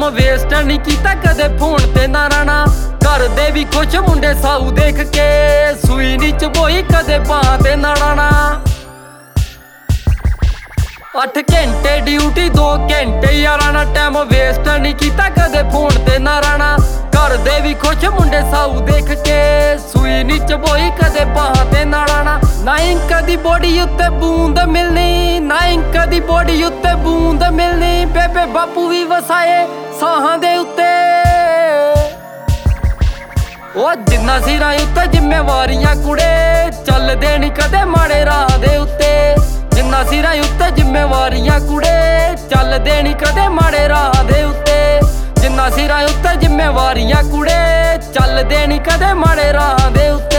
Waste ਨਹੀਂ ਕੀਤਾ ਕਦੇ ਫੋਨ ਤੇ ਨਾ ਰਹਿਣਾ। ਕਰਦੇ ਵੀ ਕੁਛ ਮੁੰਡੇ ਸਾਊ ਦੇਖ ਕੇ, ਸੂਈ ਨਹੀਂ ਚਬੋਈ ਕਦੇ ਬਾਂਹ ਤੇ ਨਾ ਰਹਿਣਾ। 8 ਘੰਟੇ ਡਿਊਟੀ 2 ਘੰਟੇ ਯਾਰਾਂ ਨਾਲ ਟਾਈਮ ਵੇਸਟ ਨਹੀਂ ਕੀਤਾ ਕਦੇ ਫੋਨ ਤੇ ਨਾ ਰਹਿਣਾ। ਕਰਦੇ ਵੀ ਕੁਛ ਮੁੰਡੇ ਸਾਊ ਦੇਖ ਕੇ, ਸੂਈ ਨਹੀਂ ਚਬੋਈ ਕਦੇ ਬਾਂਹ ਤੇ ਨਾ ਰਹਿਣਾ। ਨਾ ਇੰਕ ਦੀ ਬੋਡੀ ਉੱਤੇ ਬੂੰਦ ਮਿਲਣੀ, ਨਾ ਇੰਕ ਦੀ ਬੋਡੀ ਉੱਤੇ ਬੂੰਦ ਮਿਲਣੀ। ਬੇਬੇ ਬਾਪੂ ਵੀ ਵਸਾਏ ਸਾਹਾਂ ਦੇ ਉੱਤੇ, ਉਹ ਜਿੰਨਾ ਸਿਰਾਂ ਉੱਤੇ ਜ਼ਿੰਮੇਵਾਰੀਆਂ ਕੁੜੇ, ਚੱਲਦੇ ਨਹੀਂ ਕਦੇ ਮਾੜੇ ਰਾਹ ਦੇ ਉੱਤੇ। ਜਿੰਨਾ ਸਿਰਾਂ ਉੱਤੇ ਜ਼ਿੰਮੇਵਾਰੀਆਂ ਕੁੜੇ, ਚੱਲਦੇ ਨਹੀਂ ਕਦੇ ਮਾੜੇ ਰਾਹ ਦੇ ਉੱਤੇ। ਜਿੰਨਾ ਸਿਰਾਂ ਉੱਤੇ ਜ਼ਿੰਮੇਵਾਰੀਆਂ ਕੁੜੇ, ਚੱਲਦੇ ਨਹੀਂ ਕਦੇ ਮਾੜੇ ਰਾਹ ਦੇ ਉੱਤੇ।